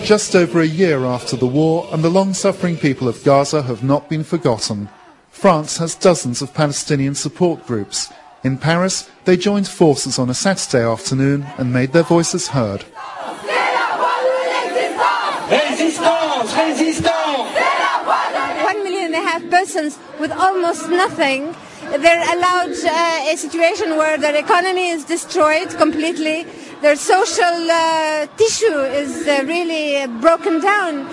Just over a year after the war, and the long-suffering people of Gaza have not been forgotten. France has dozens of Palestinian support groups. In Paris, they joined forces on a Saturday afternoon and made their voices heard. 1.5 million persons with almost nothing. They're allowed a situation where their economy is destroyed completely. Their social tissue is really broken down.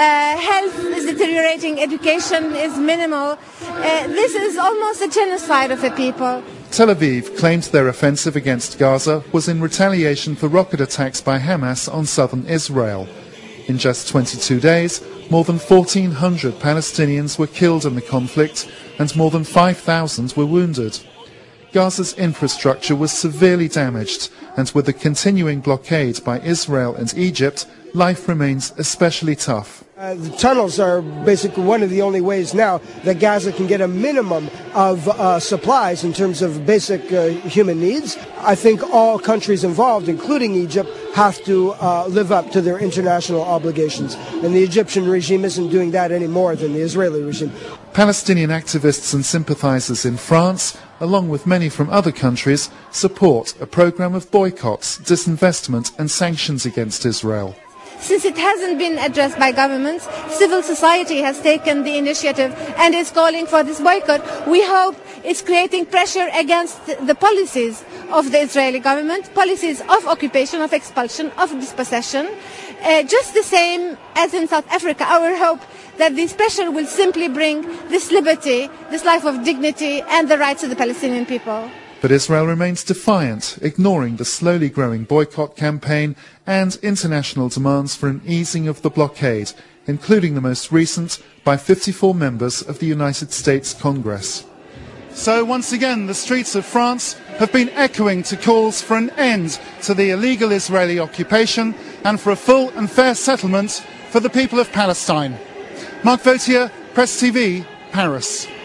Health is deteriorating. Education is minimal. This is almost a genocide of the people. Tel Aviv claimed their offensive against Gaza was in retaliation for rocket attacks by Hamas on southern Israel. In just 22 days, more than 1,400 Palestinians were killed in the conflict and more than 5,000 were wounded. Gaza's infrastructure was severely damaged, and with the continuing blockade by Israel and Egypt, life remains especially tough. The tunnels are basically one of the only ways now that Gaza can get a minimum of supplies in terms of basic human needs. I think all countries involved, including Egypt, have to live up to their international obligations. And the Egyptian regime isn't doing that any more than the Israeli regime. Palestinian activists and sympathizers in France, along with many from other countries, support a program of boycotts, disinvestment and sanctions against Israel. Since it hasn't been addressed by governments, civil society has taken the initiative and is calling for this boycott. We hope it's creating pressure against the policies of the Israeli government, policies of occupation, of expulsion, of dispossession. Just the same as in South Africa, our hope that this pressure will simply bring this liberty, this life of dignity and the rights of the Palestinian people. But Israel remains defiant, ignoring the slowly growing boycott campaign and international demands for an easing of the blockade, including the most recent by 54 members of the United States Congress. So once again, the streets of France have been echoing to calls for an end to the illegal Israeli occupation and for a full and fair settlement for the people of Palestine. Mark Vautier, Press TV, Paris.